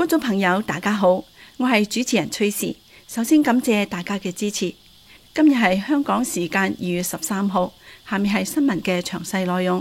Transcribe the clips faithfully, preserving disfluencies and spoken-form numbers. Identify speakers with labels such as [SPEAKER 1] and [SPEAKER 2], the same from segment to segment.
[SPEAKER 1] 眾朋友大家好，我係主持人崔氏。首先感謝大家嘅支持。今日係香港時間二月十三號，下面係新聞嘅詳細內容。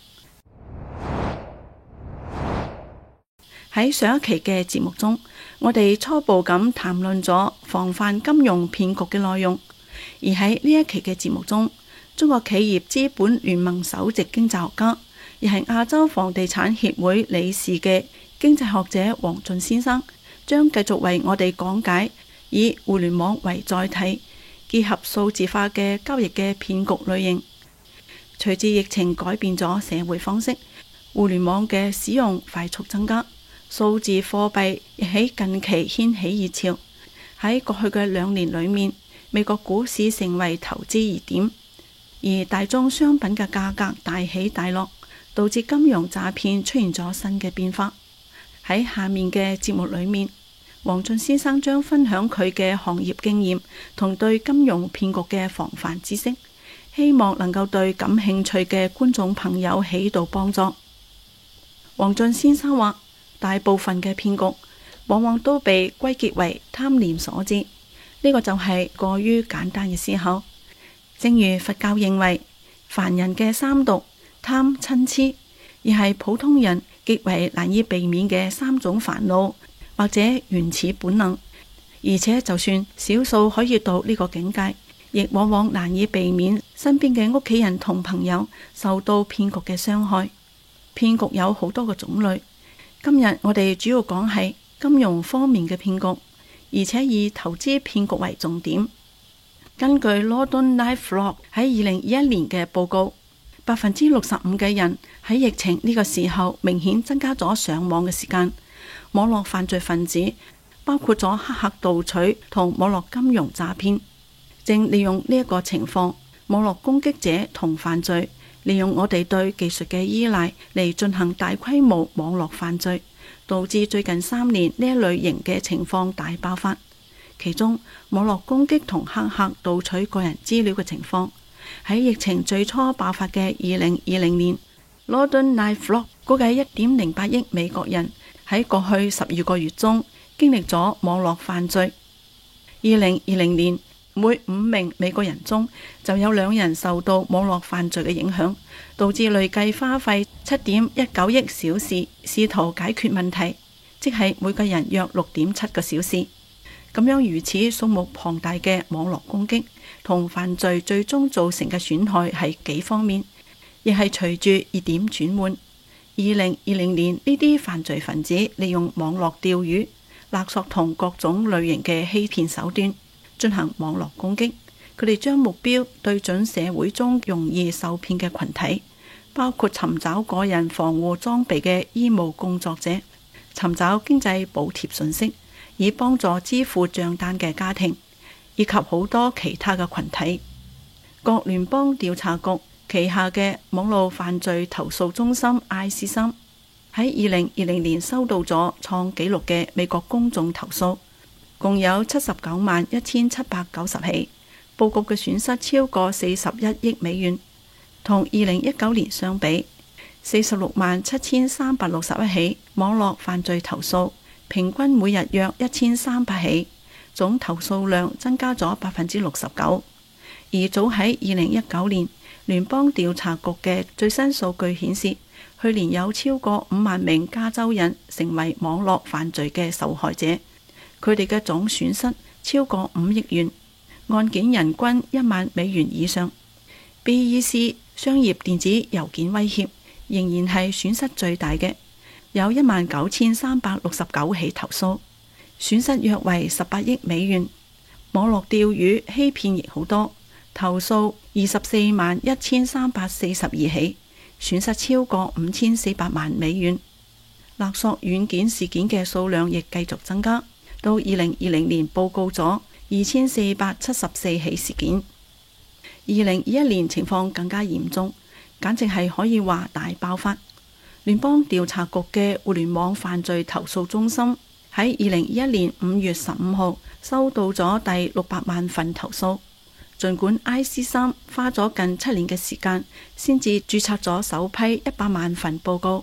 [SPEAKER 1] 喺上一期嘅節目中，我哋初步咁談論咗防範金融騙局嘅內容，而喺呢一期嘅節目中，中國企業資本聯盟首席經濟學家，亦係亞洲房地產協會理事嘅經濟學者王俊先生，將繼續為我哋講解以互聯網為載體，結合數字化嘅交易嘅騙局類型。隨住疫情改變咗社會方式，互聯網嘅使用快速增加，數字貨幣亦喺近期掀起熱潮。喺過去嘅兩年裏面，美國股市成為投資熱點，而大宗商品嘅價格大起大落，導致金融詐騙出現咗新嘅變化。喺下面嘅節目裏面，王俊先生將分享佢嘅行業經驗同對金融騙局嘅防範知識，希望能夠對感興趣嘅觀眾朋友起到幫助。王俊先生話，大部分嘅騙局往往都被歸結為貪念所致，呢個就係過於簡單嘅思考。正如佛教認為凡人嘅三毒，貪嗔癡，而係普通人極為難以避免嘅三種煩惱或者原始本能，而且就算少數可以到呢個境界，亦往往難以避免身邊嘅屋企人同朋友受到騙局嘅傷害。騙局有好多個種類，今日我哋主要講係金融方面嘅騙局，而且以投資騙局為重點。根據 London LifeLog 喺二零二一年嘅報告，百分之六十五嘅人喺疫情呢個時候明顯增加咗上網嘅時間。網絡犯罪分子包括咗黑客盜取同網絡金融詐騙，正利用呢一個情況，網絡攻擊者同犯罪利用我哋對技術嘅依賴嚟進行大規模網絡犯罪，導致最近三年呢一類型嘅情況大爆發。其中網絡攻擊同黑客盜取個人資料嘅情況，喺疫情最初爆發嘅二零二零年， London LifeLog 估計一點零八億美國人喺過去十二個月中經歷咗網絡犯罪。二零二零年，每五名美國人中就有兩人受到網絡犯罪嘅影響，導致累計花費七點一九億小時試圖解決問題，即係每個人約六點七個小時。咁樣如此數目龐大嘅網絡攻擊同犯罪最終造成嘅損害係幾方面，亦係隨住熱點轉換。二零二零年呢啲犯罪分子利用網絡釣魚、勒索同各種類型嘅欺騙手段進行網絡攻擊。佢哋將目標對準社會中容易受騙嘅群體，包括尋找個人防護裝備嘅醫務工作者，尋找經濟補貼信息以幫助支付賬單嘅家庭，以及好多其他嘅群體。各聯邦調查局旗下嘅網絡犯罪投訴中心 I C 三 喺二零二零年收到咗創紀錄嘅美國公眾投訴，共有七十九萬一千七百九十起，報告嘅損失超過四十一億美元。同二零一九年相比，四十六萬七千三百六十一起網絡犯罪投訴，平均每日約一千三百起，總投訴量增加咗百分之六十九。而早喺二零一九年，聯邦調查局嘅最新數據顯示，去年有超過五萬名加州人成為網絡犯罪嘅受害者，佢哋嘅總損失超過五億元，案件人均一萬美元以上。B E C 商業電子郵件威脅仍然係損失最大嘅，有一萬九千三百六十九起投訴，損失約為十八億美元。網絡釣魚欺騙亦好多，投訴二十四萬一千三百四十二起，損失超過五千四百萬美元。勒索軟件事件嘅數量亦繼續增加，到二零二零年報告咗二千四百七十四起事件。二零二一年情況更加嚴重，簡直係可以話大爆發。聯邦調查局嘅互聯網犯罪投訴中心喺二零二一年五月十五號收到咗第六百萬份投訴。儘管 I C 三花咗近七年嘅時間先至註冊咗首批一百萬份報告，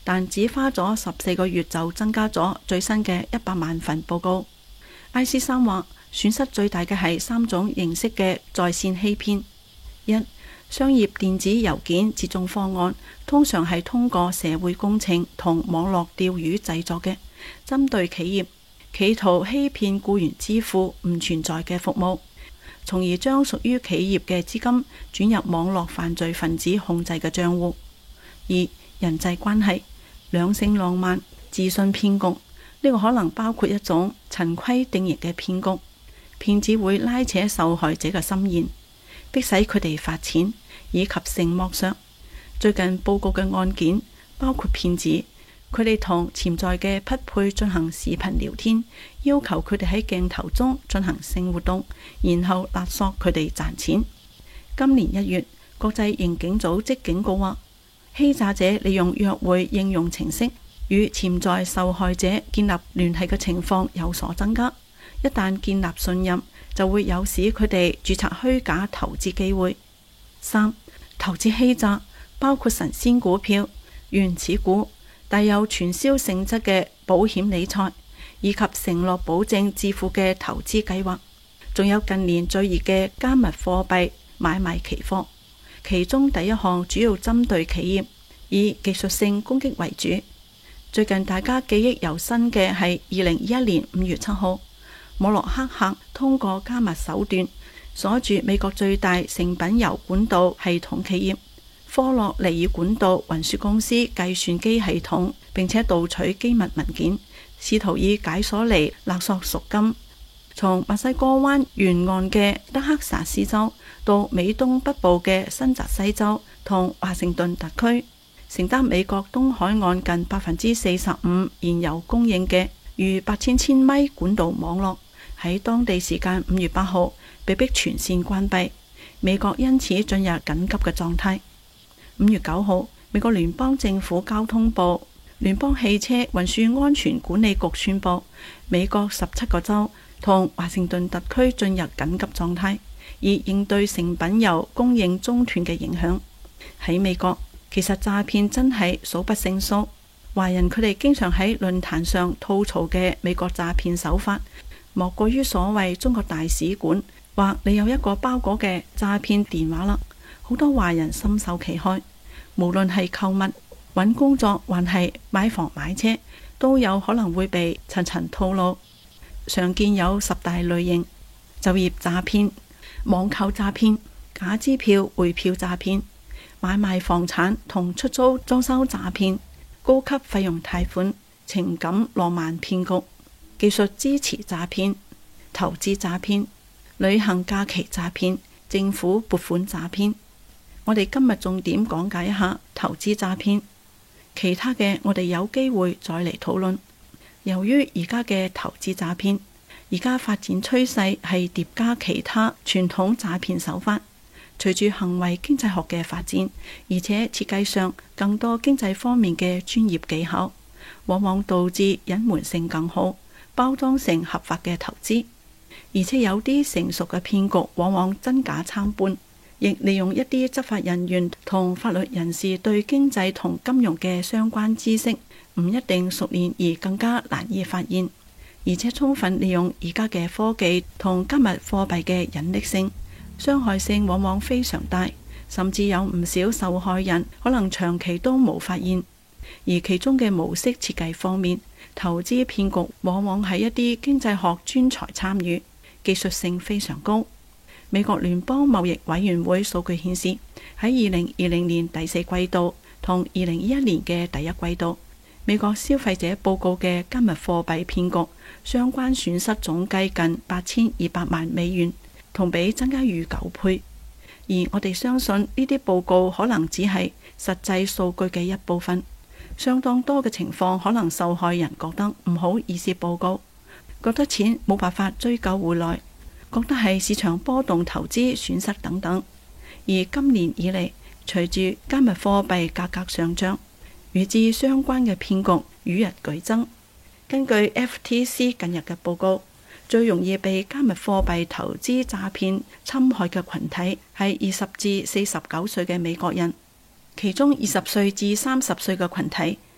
[SPEAKER 1] 但只花咗十四個月就增加咗最新嘅一百萬份報告。I C 三話，損失最大嘅係三種形式嘅在線欺騙。一、商業電子郵件接種方案通常係通過社會工程同網絡釣魚製作嘅，針對企業，企圖欺騙僱員支付唔存在嘅服務，從而將屬於企業嘅資金轉入網絡犯罪分子控制嘅賬戶。二、人際關係、兩性浪漫、自信騙局，呢個可能包括一種陳規定型嘅騙局，騙子會拉扯受害者嘅心弦，迫使佢哋發錢，以及性剝削。最近報告嘅案件包括騙子，佢哋同潛在嘅匹配進行視頻聊天，要求佢哋喺鏡頭中進行性活動，然後勒索佢哋賺錢。今年一月，國際刑警組織警告話，欺詐者利用約會應用程式與潛在受害者建立聯繫嘅情況有所增加。一旦建立信任，就會誘使佢哋註冊虛假投資機會。三、投資欺詐包括神仙股票、原始股、帶有傳銷性質嘅保險理財，以及承諾保證致富嘅投資計劃，仲有近年最熱嘅加密貨幣買賣期貨。其中第一項主要針對企業，以技術性攻擊為主。最近大家記憶猶新嘅係二零二一年五月七號，網絡黑客通過加密手段鎖住美國最大成品油管道系統企業科洛尼爾管道運輸公司計算機系統，並且盜取機密文件，試圖以解鎖嚟勒索贖金。從墨西哥灣沿岸嘅德克薩斯州到美東北部嘅新澤西州同華盛頓特區，承擔美國東海岸近百分之四十五燃油供應嘅逾八千千米管道網絡，喺當地時間五月八號被迫全線關閉，美國因此進入緊急嘅狀態。五月九號，美國聯邦政府交通部聯邦汽車運輸安全管理局宣布，美國十七個州同華盛頓特區進入緊急狀態，以應對成品油供應中斷嘅影響。喺美國，其實詐騙真係數不勝數，華人佢哋經常喺論壇上吐槽嘅美國詐騙手法，莫過於所謂中國大使館或你有一個包裹嘅詐騙電話啦。好多華人深受其害，無論係購物、揾工作，還係買房買車，都有可能會被層層套路。常見有十大類型：就業詐騙、網購詐騙、假支票匯票詐騙、買賣房產同出租裝修詐騙、高級費用貸款、情感浪漫騙局、技術支持詐騙、投資詐騙、旅行假期詐騙、政府撥款詐騙。我哋今日重點講解一下投資詐騙，其他嘅我哋有機會再嚟討論。由於而家嘅投資詐騙，而家發展趨勢係疊加其他傳統詐騙手法，隨住行為經濟學嘅發展，而且設計上更多經濟方面嘅專業技巧，往往導致隱瞞性更好，包裝成合法嘅投資。而且有啲成熟嘅騙局往往真假參半，亦利用一啲執法人員同法律人士對經濟同金融嘅相關知識唔一定熟練，而更加難以發現，而且充分利用而家嘅科技同加密貨幣嘅隱匿性，傷害性往往非常大，甚至有唔少受害人可能長期都冇發現。而其中嘅模式設計方面，投資騙局往往係一啲經濟學專才參與，技術性非常高。美國聯邦貿易委員會數據顯示，喺二零二零年第四季度同二零二一年嘅第一季度，美國消費者報告嘅加密貨幣騙局相關損失總計近八千二百萬美元，同比增加逾九倍。而我哋相信呢啲報告可能只係實際數據嘅一部分，相當多嘅情況可能受害人覺得唔好意思報告，覺得錢冇辦法追究回來，覺得係市場波動投資損失等等。而今年以嚟，隨住加密貨幣價格上漲，與之相關嘅騙局與日俱增。根據 F T C 近日嘅報告，最容易被加密貨幣投資詐騙侵害嘅群體係二十至四十九歲嘅美國人，其中二十歲至三十歲嘅群體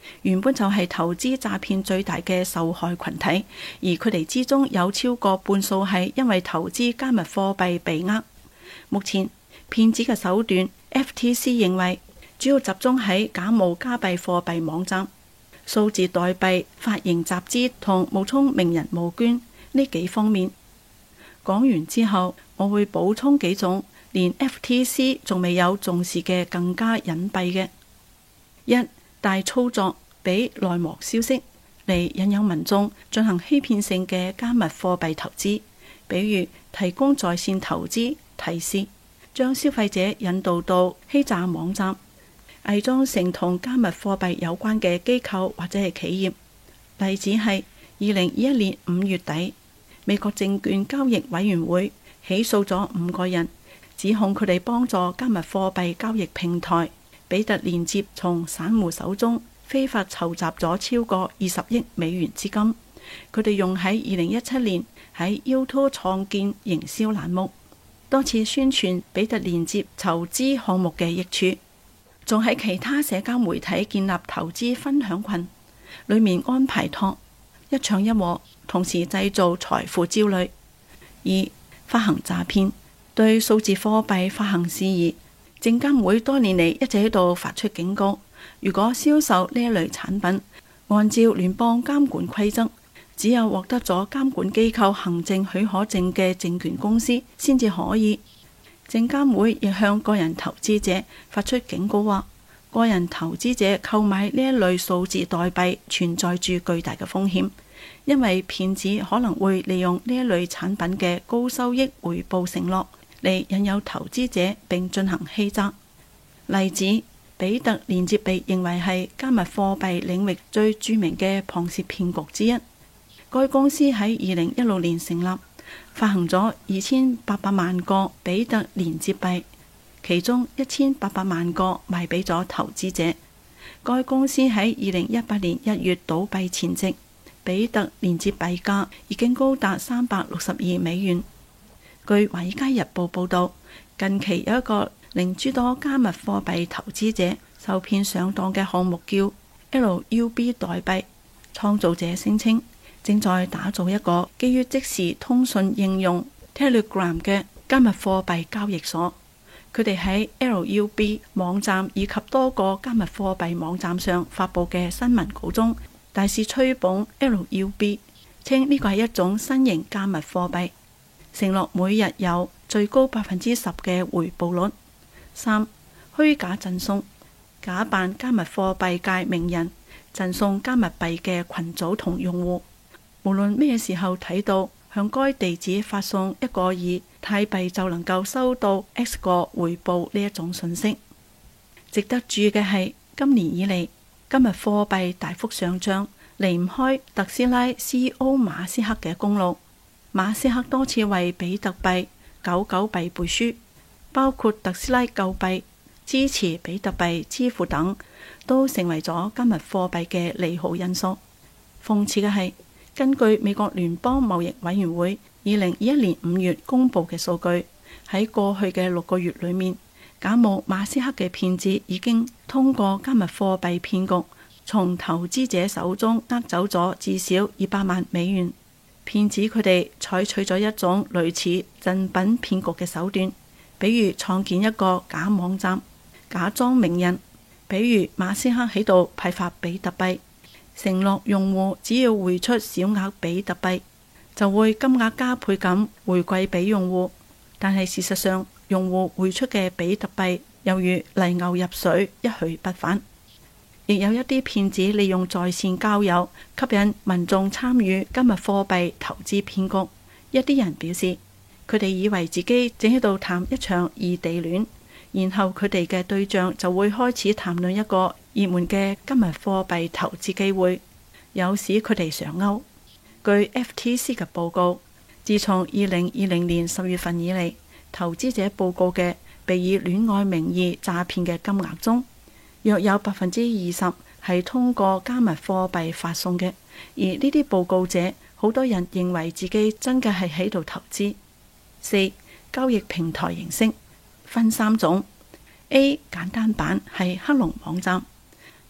[SPEAKER 1] 原本就係投資詐騙最大嘅受害群體，而佢哋之中有超過半數係因為投資加密貨幣被呃。目前騙子嘅手段 ，F T C 認為主要集中喺假冒加幣貨幣網站、數字代幣發行集資同冒充名人募捐呢幾方面。講完之後，我會補充幾種連 F T C 仲未有重視嘅更加隱蔽嘅。一、大操作，俾內幕消息嚟引誘民眾進行欺騙性嘅加密貨幣投資，比如提供在線投資提示，將消費者引導到欺詐網站，偽裝成同加密貨幣有關嘅機構或者係企業。例子係二零二一年五月底，美國證券交易委員會起訴咗五個人，指控佢哋幫助加密貨幣交易平台比特連接從散戶手中非法籌集咗超過二十億美元資金。佢哋用喺二零一七年喺 YouTube 創建營銷欄目，多次宣傳比特連接籌資項目嘅益處，仲喺其他社交媒體建立投資分享群，裏面安排託一唱一和，同時製造財富焦慮。二、發行詐騙，對數字貨幣發行事宜，證監會多年嚟一直喺度發出警告，如果銷售呢一類產品，按照聯邦監管規則，只有獲得咗監管機構行政許可證嘅證券公司先至可以。證監會亦向個人投資者發出警告話，個人投資者購買呢一類數字代幣存在住巨大嘅風險，因為騙子可能會利用呢一類產品嘅高收益回報承諾嚟引誘投資者並進行欺詐。例子，比特連接被認為係加密貨幣領域最著名嘅龐氏騙局之一。該公司喺二零一六年成立，發行咗二千八百萬個比特連接幣，其中一千八百萬個賣俾咗投資者。該公司喺二零一八年一月倒閉前夕，比特連接幣價已經高達三百六十二美元。據《華爾街日報》報道，近期有一個令諸多加密貨幣投資者受騙上當嘅項目叫 L U B 代幣，創造者聲稱正在打造一個基於即時通訊應用 Telegram 嘅加密貨幣交易所。佢哋喺 L U B 網站以及多個加密貨幣網站上發佈嘅新聞稿中，大肆吹捧 L U B， 稱呢個係一種新型加密貨幣，承諾每日有最高百分之十嘅回報率。三、虛假贈送，假扮加密貨幣界名人，贈送加密幣嘅群組同用戶，無論咩時候睇到向該地址發送一個以泰幣就能夠收到 X 個回報呢一種信息。值得注意嘅係，今年以嚟加密貨幣大幅上漲，離唔開特斯拉 C E O 馬斯克嘅功勞。馬斯克多次為比特幣、狗狗幣背書，包括特斯拉購幣、支持比特幣支付等，都成為咗加密貨幣嘅利好因素。諷刺嘅係，根據美國聯邦貿易委員會二零二一年五月公布嘅數據，喺過去嘅六個月裏面，假冒馬斯克嘅騙子已經通過加密貨幣騙局，從投資者手中呃走咗至少二百萬美元。騙子佢哋採取咗一種類似贈品騙局嘅手段，比如創建一個假網站，假裝名人，比如馬斯克喺度派發比特幣，承諾用戶只要匯出小額比特幣，就會金額加倍咁回饋俾用戶。但係事實上，用戶匯出嘅比特幣猶如泥牛入水，一去不返。亦有一啲騙子利用在線交友，吸引民眾參與加密貨幣投資騙局。一啲人表示，佢哋以為自己正喺度談一場異地戀，然後佢哋嘅對象就會開始談論一個熱門嘅加密貨幣投資機會，誘使佢哋上鈎。據 F T C 嘅報告，自從二零二零年十月份以嚟，投資者報告嘅被以戀愛名義詐騙嘅金額中，約有百分之二十係通過加密貨幣發送嘅，而呢啲報告者好多人認為自己真嘅係喺度投資。四、交易平台形式分三種。A 簡單版係克隆網站，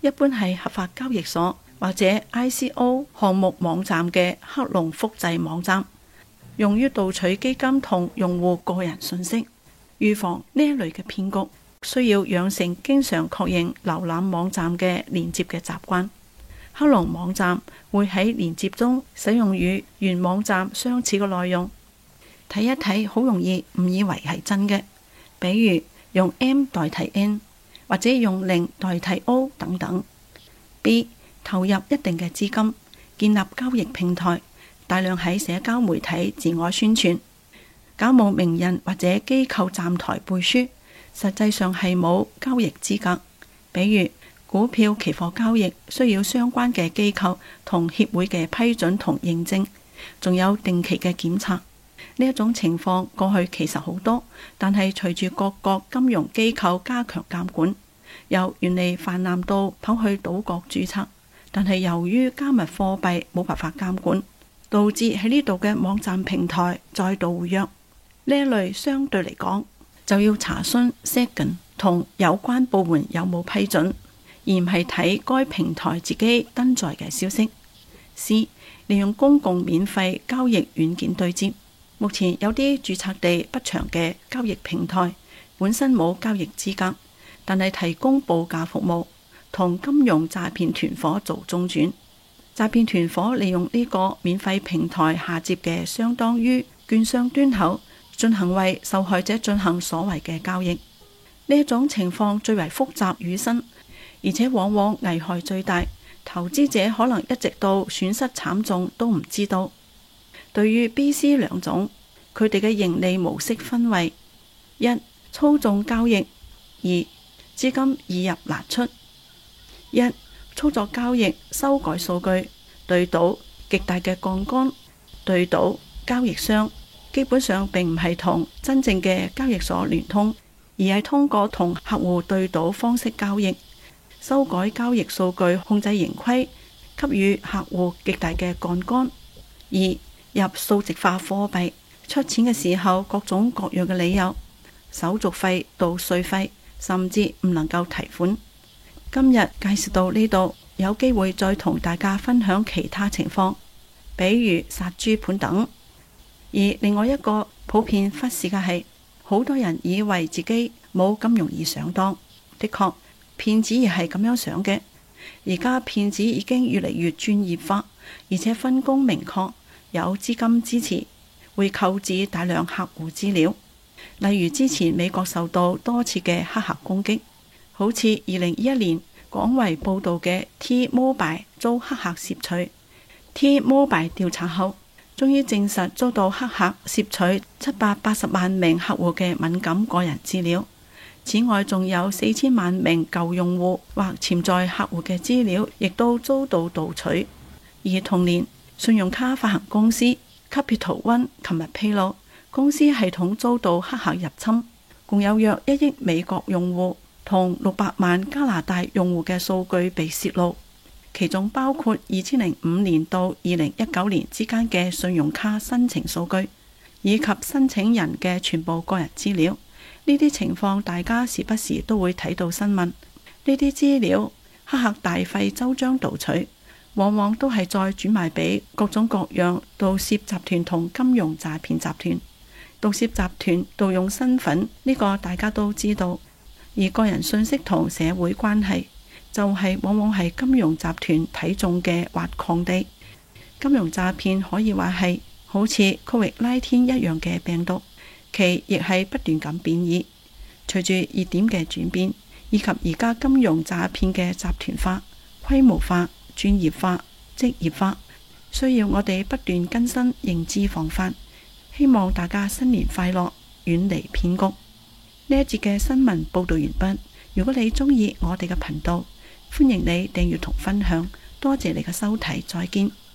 [SPEAKER 1] 一般係合法交易所或者 I C O 項目網站嘅克隆複製網站，用於盜取基金同用戶個人信息。預防呢一類嘅騙局，需要養成經常確認瀏覽網站嘅連接嘅習慣。克隆網站會喺連接中使用與原網站相似嘅內容，睇一睇好容易誤以為係真嘅，比如用 M 代替 N 或者用零代替 O 等等。B. 投入一定嘅資金，建立交易平台，大量喺社交媒體自我宣傳，假冒名人或者機構站台背書，實際上係冇交易資格。比如股票期貨交易需要相關嘅機構同協會嘅批准同認證，仲有定期嘅檢查。呢一種情況過去其實好多，但係隨住各國金融機構加強監管，由原嚟泛濫到跑去島國註冊，但係由於加密貨幣冇辦法監管，導致喺呢度嘅網站平台再度活躍。呢一類相對嚟講就要查詢 S E C N 同有關部門有冇批准，而唔係睇該平台自己登載嘅消息。C. 利用公共免費交易軟件對接。目前有啲註冊地不詳嘅交易平台本身冇交易資格，但係提供報價服務，同金融詐騙團伙做中轉。詐騙團伙利用呢個免費平台下接嘅相當於券商端口，進行為受害者進行所謂嘅交易。呢一種情況最為複雜與新，而且往往危害最大，投資者可能一直到損失慘重都唔知道。對於 B、C 兩種，佢哋嘅盈利模式分為：一、操縱交易；二、資金易入難出。一、操作交易，修改數據，對賭極大嘅槓桿。對賭交易商基本上並唔係同真正嘅交易所聯通，而係通過同客戶對賭方式交易，修改交易數據，控制盈虧，給予客戶極大嘅槓桿。二、入數值化貨幣，出錢嘅時候各種各樣嘅理由，手續費到稅費，甚至唔能夠提款。今日介紹到呢度，有機會再同大家分享其他情況，比如殺豬盤等。而另外一個普遍忽視嘅係，好多人以為自己冇咁容易上當。的確，騙子亦係咁樣想嘅。而家騙子已經越嚟越專業化，而且分工明確，有資金支持，會購置大量客戶資料。例如之前美國受到多次嘅黑客攻擊，好似二零二一年廣為報道嘅 T-Mobile 遭黑客竊取。T-Mobile 調查後，終於證實遭到黑客竊取七百八十萬名客戶嘅敏感個人資料。此外，仲有四千萬名舊用戶或潛在客戶嘅資料，亦都遭到盜取。而同年，信用卡發行公司 Capital One 琴日披露，公司系統遭到黑客入侵，共有約一億美國用戶同六百萬加拿大用戶嘅數據被洩露，其中包括二千零五年到二零一九年之間嘅信用卡申請數據，以及申請人嘅全部個人資料。呢啲情況大家時不時都會睇到新聞。呢啲資料黑客大費周章盜取，往往都係再轉賣俾各種各樣盜竊集團同金融詐騙集團。盜竊集團盜用身份，呢個大家都知道，而個人信息同社會關係就係往往係金融集團睇中嘅挖礦地。金融詐騙可以話係好似 Covid 十九 一樣嘅病毒，其亦係不斷咁變異。隨住熱點嘅轉變，以及而家金融詐騙嘅集團化、規模化、專業化、職業化，需要我哋不斷更新認知防範。希望大家新年快樂，遠離騙局。呢一節嘅新聞報道完畢。如果你中意我哋嘅頻道，歡迎你訂閱同分享。多謝你嘅收睇，再見。